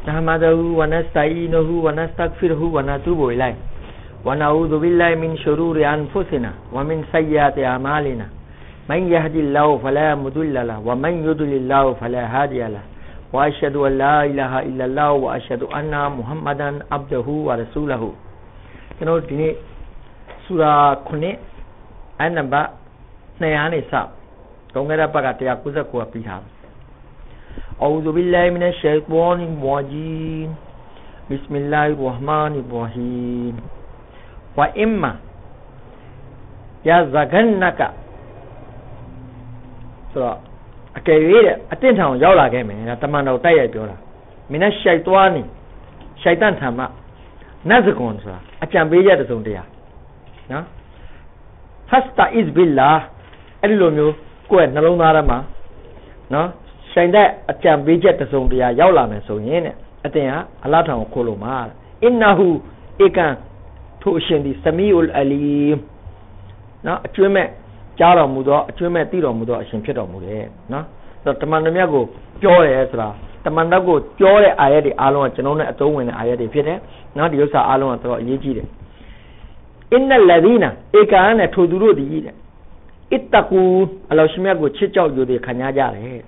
نحمده ونستعينه ونستغفره ونتوب إليه ونعوذ بالله من شرور أنفسنا ومن سيئات أعمالنا من يهد الله فلا مضل له ومن يضلل الله فلا هادي له وأشهد أن لا إله إلا الله وأشهد أن محمدا عبده ورسوله ကျွန်တော်ဒီနေ့စူရာ9အနံပါတ်200နဲ့စတုံးခဲ့တဲ့ဘက်က199ကပြီးထားတယ် أعوذ بالله من الشيطان الرجيم بسم الله الرحمن الرحيم وإما يزغنك ဆိုတော့အကယ်၍အတင်းထောင်ရောက်လာခဲ့မယ်တမန်တော်တိုက်ရိုက်ပြောတာမင်းနဲ့ရှိုက်သွားနေရှိုက်တန်ထံမှနတ်စကွန်ဆိုတာအကြံပေးချက်တစုံတရာနော် Fasta is billah အဲ့ဒီလိုမျိုးကိုယ့်ရဲ့နှလုံးသားထဲမှာနော်ဆိုင်တဲ့အကြံပေးချက်တစုံတရာရောက်လာမယ်ဆိုရင်တဲ့အတင်ဟာအလ္လာဟ်ထံကိုခိုးလို့မှာအင်နဟူဧကန်ထိုအရှင်ဒီစမီအူလ်အလီမ်နော်အကျွမ်းမဲ့ကြားတော်မူသောအကျွမ်းမဲ့သိတော်မူသောအရှင်ဖြစ်တော်မူတယ်နော်ဆိုတော့တမန်တော်မြတ်ကိုပြောတယ်ဆိုတာတမန်တော်ကိုပြောတဲ့အာယတ်တွေအားလုံးကကျွန်တော်နဲ့အသုံးဝင်တဲ့အာယတ်တွေဖြစ်တယ်နော်ဒီဥစ္စာအားလုံးကတော်အရေးကြီးတယ်အင်နလ်လဒီနာဧကန်နဲ့ထိုသူတို့ဒီအစ်တကူအလ္လာဟ်ရှင်မြတ်ကိုချစ်ကြောက်ယူသည်ခံရကြတယ်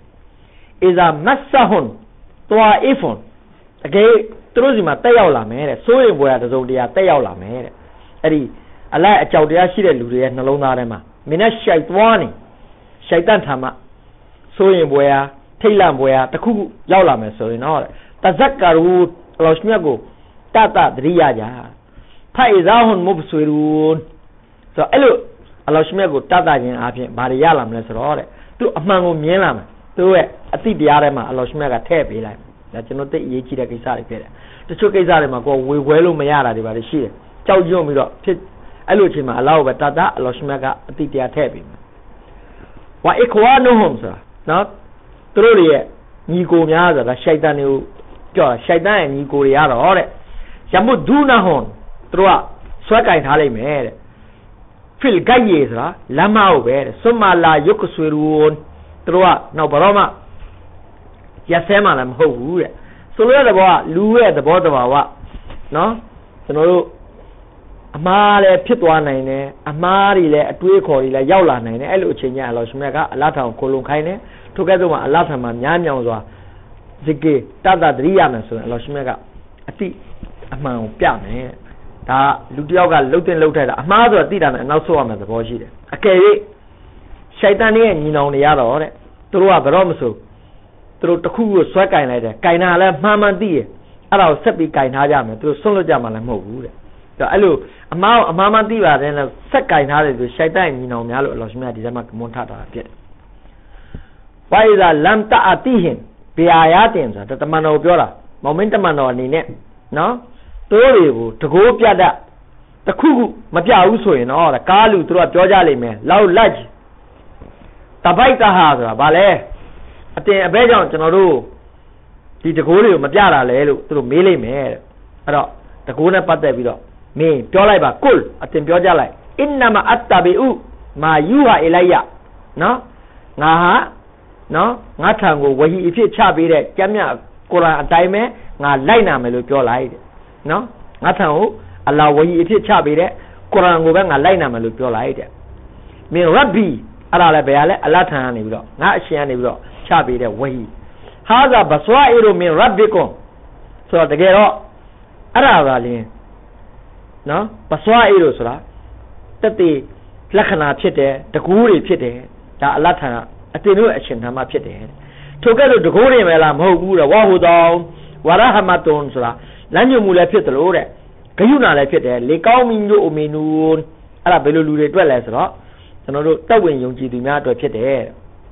Iza massahun ta'ifun တကယ်သူတို့စီမှာတက်ရောက်လာမယ်တဲ့စိုးရင်ဘွယ်တစုံတရာတက်ရောက်လာမယ်တဲ့အဲ့ဒီအလိုက်အကြောက်တရားရှိတဲ့လူတွေရဲ့နှလုံးသားထဲမှာမင်းနဲ့ရှိုက်သွားနေရှိုက်တန်ထမှာစိုးရင်ဘွယ်ထိတ်လန့်ဘွယ်တခုခုရောက်လာမယ်ဆိုရင်တော့တဇက်ကာရူအလ္လာဟ်မြတ်ကိုတတသတိရကြဖိုင်ဇာဟွန်မုဘဆွေရူန်ဆိုအဲ့လိုအလ္လာဟ်မြတ်ကိုတတခြင်းအပြင်ဘာတွေရလာမလဲဆိုတော့တဲ့သူအမှန်ကိုမြင်လာမယ်သူရဲ့အသိတရားထဲမှာအလ္လာဟ်မြတ်ကထည့်ပေးလိုက်ဒါကျွန်တော်သိအရေးကြီးတဲ့ကိစ္စတွေဖြစ်တယ်တချို့ကိစ္စတွေမှာကိုယ်ဝေခွဲလို့မရတာတွေပါလေရှိတယ်ကြောက်ရွံ့ပြီးတော့ဖြစ်အဲ့လိုအချိန်မှာအလ္လာဟ်ပဲတတအလ္လာဟ်မြတ်ကအသိတရားထည့်ပေးမယ်ဝါအခွာနုဟွမ်ဆိုတာနော်သူတို့ရဲ့ညီကိုများဆိုတာရှိုက်တန်တွေကိုကြောက်ရှိုက်တန်ရဲ့ညီကိုတွေရတော့တဲ့ယမုဒူနာဟွန်သူတို့ကဆွဲကင်ထားလိုက်မယ်တဲ့ဖိလ်ဂိုက်ယေဆိုတာလမ်းမဟုတ်ပဲတဲ့ဆွမလာယုတ်ဆွေရူန်သူတို့ကနောက်ဘာတော့မှရက်ဆဲမှလည်းမဟုတ်ဘူးတဲ့ဆိုလိုတဲ့ဘောကလူရဲ့သဘောတဘာဝနော်ကျွန်တော်တို့အမားလည်းဖြစ်သွားနိုင်တယ်အမားတွေလည်းအတွေးခေါ်တွေလည်းရောက်လာနိုင်တယ်အဲ့လိုအချိန်ကျရင်အလ္လာဟ်ရှင်မြတ်ကအလ္လာဟ်ထံကိုခိုလုံခိုင်းတယ်ထို့ကဲ့သို့မှအလ္လာဟ်ထံမှာများမြောင်စွာဇစ်ကေတတသတိရမယ်ဆိုရင်အလ္လာဟ်ရှင်မြတ်ကအတိအမှန်ကိုပြမယ်ဒါလူတစ်ယောက်ကလှုပ်တင်လှုပ်ထိုက်တာအမှားဆိုတာသိတာနဲ့နောက်ဆုတ်ရမယ်သဘောရှိတယ်အကယ်၍ရှိုက်တန်ရဲ့ညီနောင်တွေရတော့တဲ့သူတို့ကဘယ်တော့မဆိုသူတို့တစ်ခုကိုဆွဲကင်လိုက်တယ်ကင်တာလည်းမှန်မှန်သိရအဲ့ဒါကိုဆက်ပြီးကင်ထားကြမယ်သူတို့ဆွန့်လွတ်ကြမှာလည်းမဟုတ်ဘူးတဲ့အဲ့လိုအမှားမှန်သိပါတယ်လို့ဆက်ကင်ထားတယ်ဆိုရှိုက်တန်ညီနောင်များလို့အလ္လာဟ်ရှင်မြတ်ဒီထဲမှာကမွန်ထတာဖြစ်တယ်ဝိဇာလမ်တာအတီဟင်ဘေအာယာတင်ဆိုတာတမန်တော်ပြောတာမောင်မင်းတမန်တော်အနေနဲ့နော်တိုးတွေကိုတကိုးပြတတ်တခုခုမပြဘူးဆိုရင်တော့ကားလူသူတို့ကပြောကြလိမ့်မယ်လောက်လက်တပိုက်တဟာဆိုတာဗာလဲအတင်အဘဲကြောင့်ကျွန်တော်တို့ဒီတကိုးတွေကိုမပြတာလဲလို့သူတို့မေးလိမ့်မယ်တဲ့အဲ့တော့တကိုးနဲ့ပတ်သက်ပြီးတော့မင်းပြောလိုက်ပါကုလ်အတင်ပြောကြလိုက်အင်နမအတ္တဘီဥမာယူဟာအီလိုက်ယနော်ငါဟာနော်ငါထံကိုဝဟီအဖြစ်ချပေးတဲ့ကျမ်းမြတ်ကုရ်အာန်အတိုင်းပဲငါလိုက်နာမယ်လို့ပြောလိုက်တဲ့နော်ငါထံကိုအလ္လာဟ်ဝဟီအဖြစ်ချပေးတဲ့ကုရ်အာန်ကိုပဲငါလိုက်နာမယ်လို့ပြောလိုက်တဲ့မင်းရဘ်ဘီအဲ့ဒါလည်းဘယ်ရလဲအလ္လာဟ်ထံကနေပြီးတော့ငါအရှင်ကနေပြီးတော့ချပေးတဲ့ဝဟီဟာဇာဘဆွာအီရူမင်ရဘ်ဘီကွန်ဆိုတော့တကယ်တော့အဲ့ဒါကလည်းနော်ဘဆွာအီရူဆိုတာတတိလက္ခဏာဖြစ်တယ်တကူးတွေဖြစ်တယ်ဒါအလ္လာဟ်ထံကအတင်တို့အရှင်ထံမှာဖြစ်တယ်ထိုကဲ့သို့တကူးတွေပဲလားမဟုတ်ဘူးတဲ့ဝါဟူတောင်းဝါရဟမတ်တွန်ဆိုတာလမ်းညွှန်မှုလည်းဖြစ်တယ်လို့တဲ့ဂယုဏလည်းဖြစ်တယ်လေကောင်းမင်းတို့အမီနူအဲ့ဒါဘယ်လိုလူတွေတွေ့လဲဆိုတော့ကျွန်တော်တို့တက်ဝင်ယုံကြည်သူများအတွက်ဖြစ်တယ်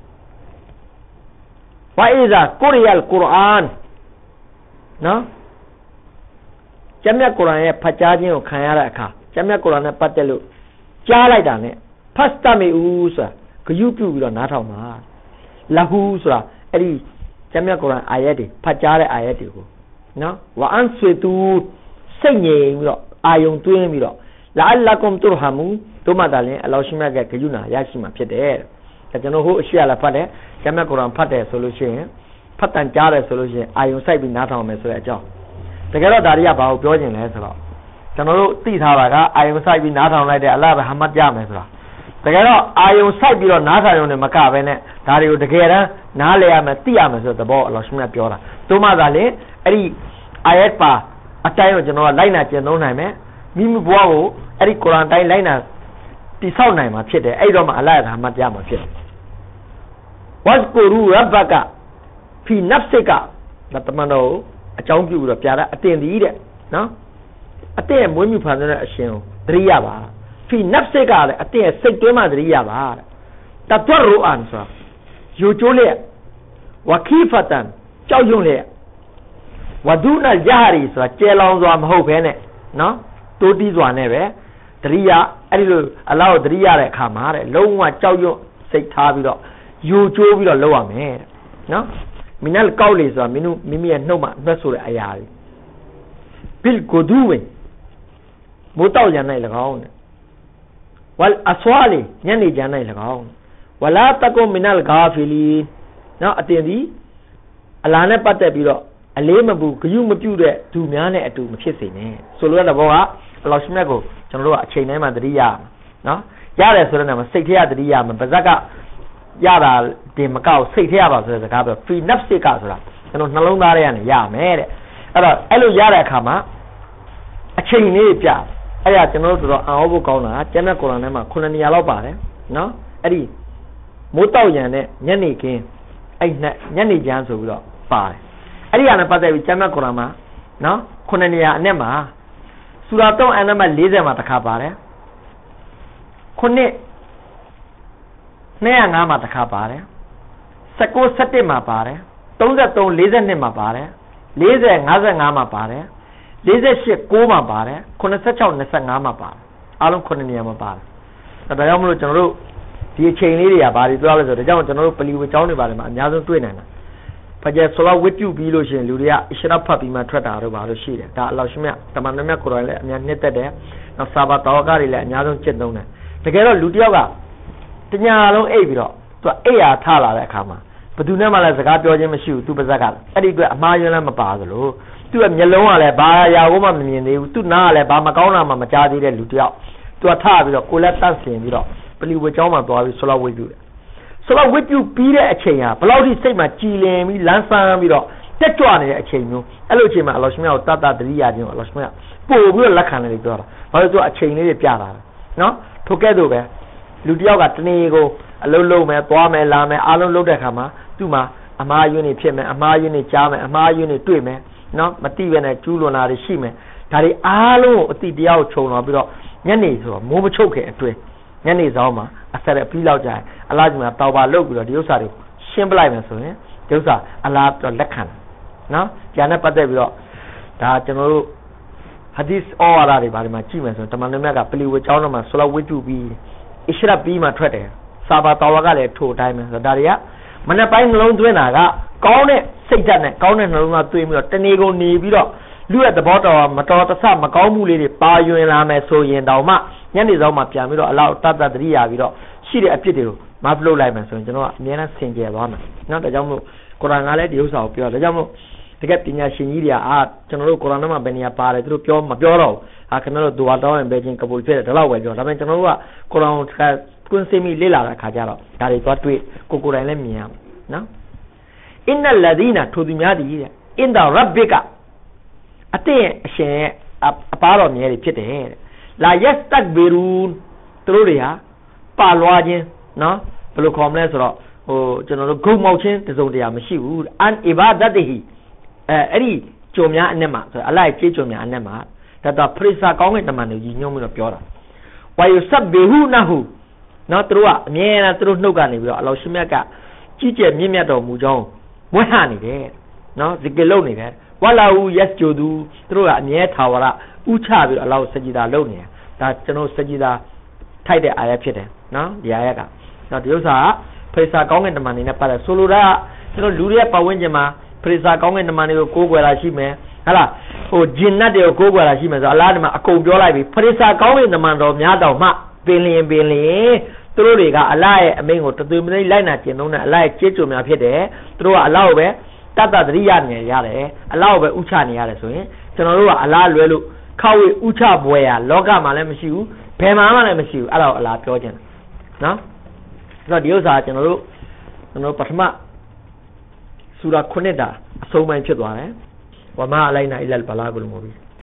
ဝါအီဇာကိုရီယယ်ကုရ်အာန်နော်ကျမ်းမြတ်ကုရ်အာန်ရဲ့ဖတ်ကြားခြင်းကိုခံရတဲ့အခါကျမ်းမြတ်ကုရ်အာန်နဲ့ပတ်သက်လို့ကြားလိုက်တာနဲ့ဖတ်တမီဦးဆိုတာဂယုပြုပြီးတော့နားထောင်ပါလဟူဆိုတာအဲ့ဒီကျမ်းမြတ်ကုရ်အာန်အာယတ်တွေဖတ်ကြားတဲ့အာယတ်တွေကိုနော်ဝါအန်ဆွေတူစိတ်ငြိမ်ပြီးတော့အာယုံသွင်းပြီးတော့လာအလ္လာကုမ်တူရဟမူတို့မှသာလင်အလ္လာဟ်ရှင်မြတ်ကဂယုဏရရှိမှာဖြစ်တယ်တဲ့ကျွန်တော်ဟိုအရှိရလာဖတ်တယ်ကျမ်းမြတ်ကုရ်အာန်ဖတ်တယ်ဆိုလို့ရှိရင်ဖတ်တန်ကြားတယ်ဆိုလို့ရှိရင်အာယုံစိုက်ပြီးနားထောင်မယ်ဆိုတဲ့အကြောင်းတကယ်တော့ဒါတွေကဘာကိုပြောချင်လဲဆိုတော့ကျွန်တော်တို့သိထားတာကအာယုံစိုက်ပြီးနားထောင်လိုက်တဲ့အလ္လာဟ်ပဲဟာမတ်ကြမယ်ဆိုတာတကယ်တော့အာယုံစိုက်ပြီးတော့နားထောင်ရုံနဲ့မကပဲနဲ့ဒါတွေကိုတကယ်တမ်းနားလည်ရမယ်သိရမယ်ဆိုတဲ့သဘောအလ္လာဟ်ရှင်ကပြောတာတို့မှသာလေအဲ့ဒီအာယတ်ပါအတိုင်းကိုကျွန်တော်ကလိုက်နာကျင့်သုံးနိုင်မယ်မိမိဘဝကိုအဲ့ဒီကုရ်အာန်တိုင်းလိုက်နာတိဆောက်နိုင်မှာဖြစ်တယ်အဲ့တော့မှအလ္လာဟ်ကဟာမတ်ကြမှာဖြစ်တယ်ဝတ်ကူရူရဘကဖီနဖ်စစ်ကဒါတမန်တော်အကြောင်းပြုပြီးတော့ပြတာအတင်သည်တဲ့နော်အတင်ရဲ့မွေးမြူဖန်တဲ့အရှင်ကိုသတိရပါဖီနဖ်စစ်ကလည်းအတင်ရဲ့စိတ်တွင်းမှာသတိရပါတဲ့တတ်ရူအန်ဆိုယူကျိုးလျက်ဝခီဖတန်ကြောက်ရွံ့လျက်ဝဒုနယာရီဆိုတာကျဲလောင်စွာမဟုတ်ဘဲနဲ့နော်တိုးတီးစွာနဲ့ပဲသတိရအဲ့ဒီလိုအလ္လာဟ်ကိုသတိရတဲ့အခါမှာတဲ့လုံးဝကြောက်ရွံ့စိတ်ထားပြီးတော့ယူကျိုးပြီးတော့လုပ်ရမယ်တဲ့နော်မင်းလည်းကောက်လေဆိုတာမိမိရဲ့နှုတ်မှာနှက်ဆိုတဲ့အရာတွေဘိလ်ကိုဒူဝင်မိုးတောက်ရနိုင်၎င်းတဲ့ဝလ်အဆွာလီညနေကြနိုင်၎င်းဝလာတကုမင်လ်ဂါဖီလီနော်အတင်ဒီအလာနဲ့ပတ်သက်ပြီးတော့အလေးမပူဂယုမပြုတဲ့သူများနဲ့အတူမဖြစ်စေနဲ့ဆိုလိုတဲ့ဘောကအလ္လာဟ်ရှင်မြတ်ကိုကျွန်တော်တို့ကအချိန်တိုင်းမှာသတိရနော်ရတယ်ဆိုတဲ့နေရာမှာစိတ်ထဲရသတိရမှာပါဇက်ကရတာတင်မကောက်စိတ်ထဲရပါဆိုတဲ့စကားပြောဖီနဖ်စစ်ကဆိုတာကျွန်တော်နှလုံးသားထဲကနေရမယ်တဲ့အဲ့တော့အဲ့လိုရတဲ့အခါမှာအချိန်လေးပြအဲ့ဒါကျွန်တော်တို့တော့အောဖို့ကောင်းတာကျမ်းစာကုရ်အာန်ထဲမှာ9နေရာလောက်ပါတယ်နော်အဲ့ဒီမိုးတောက်ရံနဲ့ညနေခင်းအဲ့ညနေကျမ်းဆိုပြီးတော့ပါတယ်အဲ့ဒီဟာနဲ့ပတ်သက်ပြီးကျမ်းစာကုရ်အာန်မှာနော်9နေရာအနက်မှာစူရာ3အနက်မှာ40မှာတစ်ခါပါတယ်9 205မှာတစ်ခါပါတယ်19 17မှာပါတယ်33 42မှာပါတယ်40 55မှာပါတယ်48 9မှာပါတယ်86 25မှာပါတယ်အားလုံး9နေရာမှာပါတယ်ဒါကြောင့်မလို့ကျွန်တော်တို့ဒီအချိန်လေးတွေကဘာတွေပြောလဲဆိုတော့ဒါကြောင့်ကျွန်တော်တို့ပလီဝေကျောင်းတွေပါတယ်မှာအများဆုံးတွေ့နိုင်တာဖဂျာဆိုလာဝတ်ပြုပြီးလို့ရှိရင်လူတွေကအရှရဖတ်ပြီးမှထွက်တာတော့ဘာလို့ရှိတယ်ဒါအလ္လာဟ်ရှင်မြတ်တမန်တော်မြတ်ကုရ်အာန်လည်းအများနှစ်သက်တယ်နောက်ဆာဘာတော်ကတွေလည်းအများဆုံးကျင့်သုံးတယ်တကယ်တော့လူတယောက်ကတညာလုံးအိပ်ပြီးတော့သူကအိပ်ရာထလာတဲ့အခါမှာဘယ်သူနဲ့မှလည်းစကားပြောခြင်းမရှိဘူးသူပါဇက်ကအဲ့ဒီအတွက်အမှားယွင်းလည်းမပါသလိုသူ့ရဲ့မျက်လုံးကလည်းဘာအရာကိုမှမမြင်သေးဘူးသူ့နားကလည်းဘာမကောင်းတာမှမကြားသေးတဲ့လူတယောက်သူကထပြီးတော့ကိုယ်လည်းတန့်စင်ပြီးတော့ပလီဝေကျောင်းမှာသွားပြီးဆလာဝတ်ပြုတယ်ဆလာဝတ်ပြုပြီးတဲ့အချိန်ဟာဘယ်လောက်ထိစိတ်မှာကြည်လင်ပြီးလန်းဆန်းပြီးတော့တက်ကြွနေတဲ့အချိန်မျိုးအဲ့လိုအချိန်မှာအလ္လာဟ်ရှင်မြတ်ကိုတတ်တတိယခြင်းကိုအလ္လာဟ်ရှင်မြတ်ပို့ပြီးတော့လက်ခံတယ်ပြောတာဘာလို့သူကအချိန်လေးတွေပြတာလဲနော်ထိုကဲ့သို့ပဲလူတယောက်ကတနေ့ကိုအလုံးလုံးမယ်သွားမယ်လာမယ်အားလုံးလုပ်တဲ့အခါမှာသူ့မှာအမှားယွင်းတွေဖြစ်မယ်အမှားယွင်းတွေကြားမယ်အမှားယွင်းတွေတွေ့မယ်နော်မတိပဲနဲ့ကျူးလွန်တာတွေရှိမယ်ဒါတွေအားလုံးကိုအတိတရားကိုခြုံတော့ပြီးတော့ညနေဆိုတော့မိုးမချုပ်ခင်အတွင်းညနေဆောင်မှာအဆက်ပြီးလောက်ကြရင်အလ္လာဟ်ကြီးကတောက်ပါလုပ်ပြီးတော့ဒီဥစ္စာတွေရှင်းပလိုက်မယ်ဆိုရင်ဒီဥစ္စာအလ္လာဟ်တော့လက်ခံတယ်နော်ကျန်တဲ့ပတ်သက်ပြီးတော့ဒါကျွန်တော်တို့ဟာဒီစ်အော်ရာတွေဘာတွေမှာကြည့်မယ်ဆိုရင်တမန်တော်မြတ်ကပလီဝေကျောင်းတော်မှာဆလာဝတ်ပြုပြီးအရှရပ်ပြီးမှထွက်တယ်ဆာဘာတော်ဝါကလည်းထို့တိုင်းပဲဆိုတော့ဒါတွေကမနေ့ပိုင်းနှလုံးသွင်းတာကကောင်းတဲ့စိတ်ဓာတ်နဲ့ကောင်းတဲ့နှလုံးသားသွင်းပြီးတော့တနေ့ကုန်နေပြီးတော့လူရဲ့သဘောတော်မတော်တဆမကောင်းမှုလေးတွေပါယွင်လာမယ်ဆိုရင်တောင်မှညနေဆောင်မှပြန်ပြီးတော့အလောက်တတ်တတ်တရိယာပြီးတော့ရှိတဲ့အဖြစ်တွေကိုမဖလို့လိုက်မယ်ဆိုရင်ကျွန်တော်ကအများနဲ့ဆင်ကြယ်သွားမယ်နော်ဒါကြောင့်မို့ကုရ်အာန်ကလည်းဒီဥစ္စာကိုပြောဒါကြောင့်မို့တကယ်ပညာရှင်ကြီးတွေကကျွန်တော်တို့ကုရ်အာန်ထဲမှာဘယ်နေရာပါတယ်သူတို့ပြောမပြောတော့ဘူးခင်ဗျားတို့ဒူဝါတောင်းရင်ပဲချင်းကပူဖြစ်တယ်ဒါတော့ပဲပြောဒါပေမဲ့ကျွန်တော်တို့ကကုရ်အာန်ကွန်းစိမိလေ့လာတဲ့အခါကျတော့ဒါတွေသွားတွေ့ကိုယ်တိုင်လည်းမြင်ရမယ်နော်အင်နလဒီနာထိုသူများသည်တဲ့အင်ဒါရဘ်ဘီကအတဲ့ရဲ့အရှင်ရဲ့အပါတော်မြဲတွေဖြစ်တယ်တဲ့လာယက်တက်ဘီရူသူတို့တွေဟာပါလွားခြင်းနော်ဘယ်လိုခေါ်မလဲဆိုတော့ကျွန်တော်တို့ဂုံမောက်ခြင်းတစုံတရာမရှိဘူးအန်အီဘာဒတ်ဟီအဲ့ဒီကြုံများအနဲ့မှာဆိုအလိုက်ကျေးကြုံများအနဲ့မှာဒါတော့ပရိစာကောင်းတဲ့တမန်တွေကြီးညွှန်းပြီးတော့ပြောတာဝါယုဆပ်ဘေဟူနဟူနော်သူတို့ကအမြဲတမ်းသူတို့နှုတ်ကနေပြီးတော့အလောရှိမြတ်ကကြီးကျယ်မြင့်မြတ်တော်မူကြောင်းဝှက်ဟနေတယ်နော်ဇီကလုပ်နေတယ်ဝလာဟူယက်ဂျိုသူတို့ကအမြဲထာဝရဥချပြီးတော့အလောစကြီတာလုပ်နေတယ်ဒါကျွန်တော်စကြီတာထိုက်တဲ့အာရဖြစ်တယ်နော်ဒီအာရကနော်ဒီဥစ္စာကပရိစာကောင်းတဲ့တမန်တွေနဲ့ပတ်သက်ဆိုလိုတာကျွန်တော်လူတွေရဲ့ပတ်ဝန်းကျင်မှာပရိစာကောင်းတဲ့တမန်တွေကိုကိုးကွယ်တာရှိမယ်ဟုတ်လားဂျင်နတ်တွေကိုကိုးကွယ်တာရှိမယ်ဆိုအလားဒီမှာအကုန်ပြောလိုက်ပြီပရိစာကောင်းတဲ့တမန်တော်များတော်မှပင်လျင်သူတို့တွေကအလ္လာဟ်ရဲ့အမိန့်ကိုတသွေးမသိလိုက်နာကျင့်သုံးတဲ့အလ္လာဟ်ရဲ့ကျေးဇူးများဖြစ်တယ်သူတို့ကအလ္လာဟ်ကိုပဲတတ်တသတိရနေရတယ်အလားကိုပဲဥချနေရတယ်ဆိုရင်ကျွန်တော်တို့ကအလားလွဲလို့ခောက်ဝေဥချပွဲရလောကမှာလည်းမရှိဘူးဘယ်မှာမှလည်းမရှိဘူးအဲ့ဒါကိုအလားပြောခြင်းနော်ဆိုတော့ဒီဥစ္စာကျွန်တော်တို့ပထမဆူရာ9တာအဆုံးပိုင်းဖြစ်သွားတယ်ဝမအလိုက်နာအီလ်ဘလာကုလ်မူဘီ